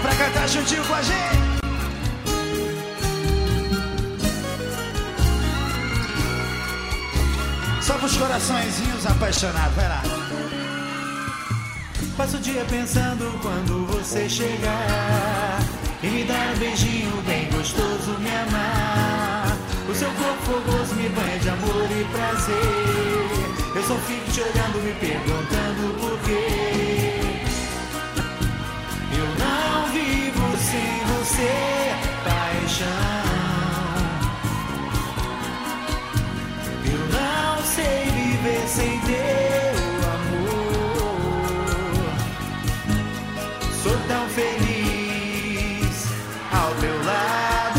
pra cantar juntinho com a gente. Só pros coraçõezinhos apaixonados, vai lá. Passo o dia pensando quando você chegar e me dar um beijinho bem gostoso, me amar. O seu corpo fogoso me banha de amor e prazer. Eu só fico te olhando, me perguntando por quê. Eu não vivo sem você, paixão. Eu não sei viver sem teu amor. Sou tão feliz ao teu lado.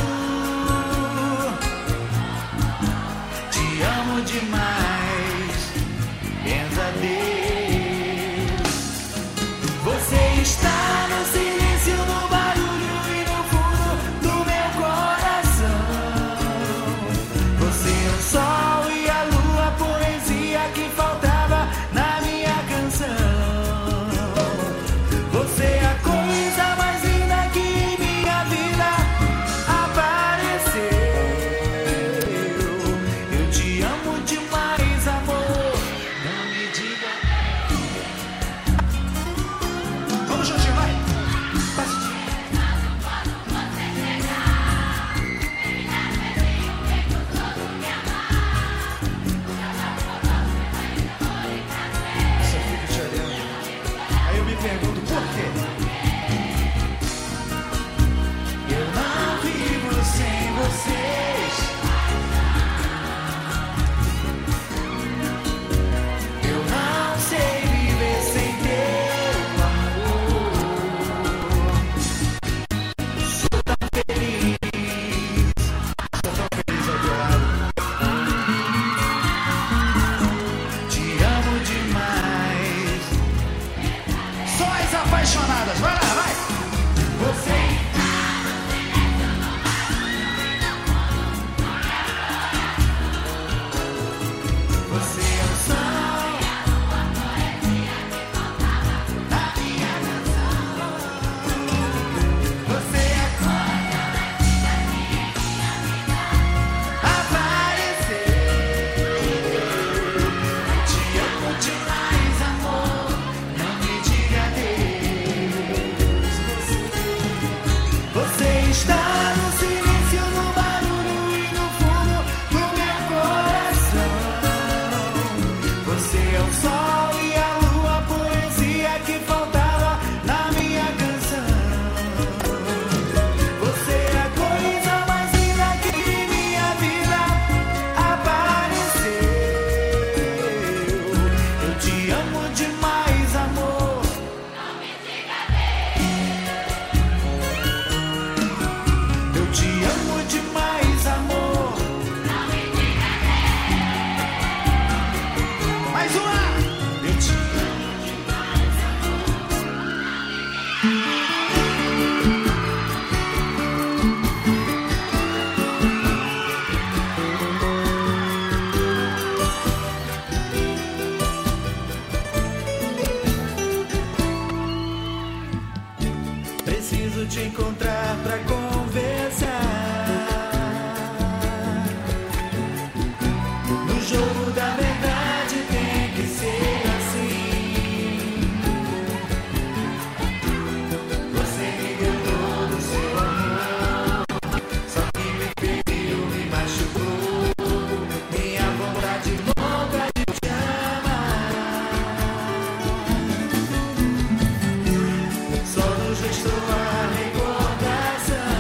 Te amo demais, benza a Deus. Você está no silêncio, no barulho e no fundo do meu coração. Você é o sol e a lua, a poesia que faltava na minha canção. Você é a coisa mais linda que em minha vida apareceu. Eu te amo demais, amor. Não me diga. Vamos juntinho, vai. Só fico te olhando. Aí eu me pergunto por quê. Eu não vivo sem vocês. Eu não sei viver sem teu amor. Sou tão feliz Ao teu lado. te amo demais. Só as apaixonadas, vai lá, vai. Você Você é o sol da minha canção. Você é a apareceu. Te amo demais, amor. Não me diga adeus. Você está no silêncio, no barulho e no fundo do meu coração. Você é o sol e a lua, a poesia que faltava na minha canção. Você é a coisa mais linda que em minha vida apareceu. Eu te amo demais, amor. Eu te amo demais, amor. Mais uma. Eu te amo demais, amor. Preciso te encontrar pra conversar. No jogo da verdade tem que ser assim. Você me deu todo o seu amor, só que me feriu, me machucou. Minha vontade louca de te amar. Só nos restou a recordação.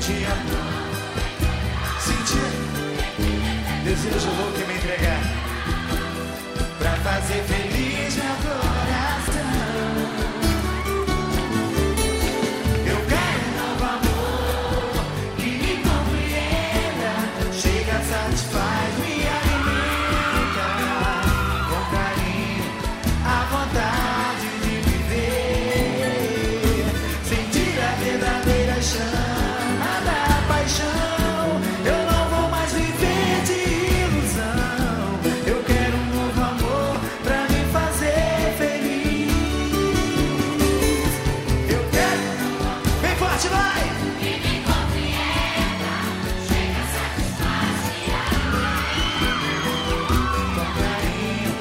dia sentir desejo louco em me entregar pra fazer feliz meu coração. Eu quero um novo amor que me compreenda, chega, satisfaz, me alimenta com carinho, a vontade de viver, sentir a verdadeira chama da paixão. Eu não vou mais viver de ilusão. Eu quero um novo amor pra me fazer feliz. Eu quero. Bem forte, vai! Que me compreenda, chega, satisfaz, me alimenta Com carinho.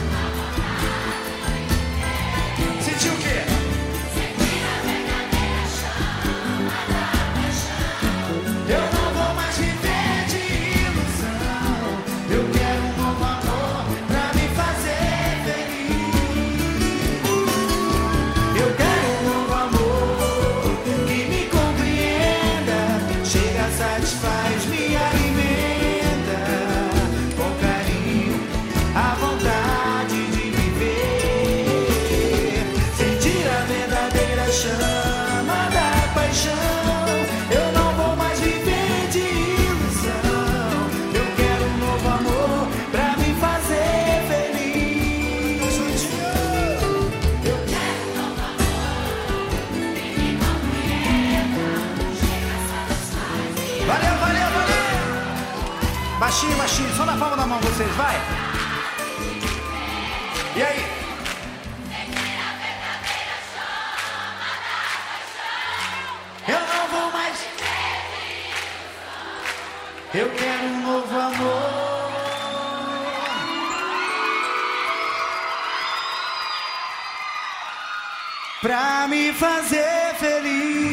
Sentiu o quê? sentir a verdadeira chama da paixão. Eu não vou mais viver de ilusão. Eu quero um novo amor pra me fazer feliz. Eu quero um novo amor que me compreenda, chega, satisfaz, me alimenta com carinho, a vontade de viver, sentir a verdadeira chama da paixão. Eu não vou mais viver de ilusão. Eu quero um novo amor pra me fazer feliz. Eu quero um novo amor Que me compreenda, chega, satisfaz, me Valeu, valeu, valeu! Baixinho, baixinho, só na palma da mão vocês, vai! E aí? Eu não vou mais. Eu quero um novo amor. Pra me fazer feliz.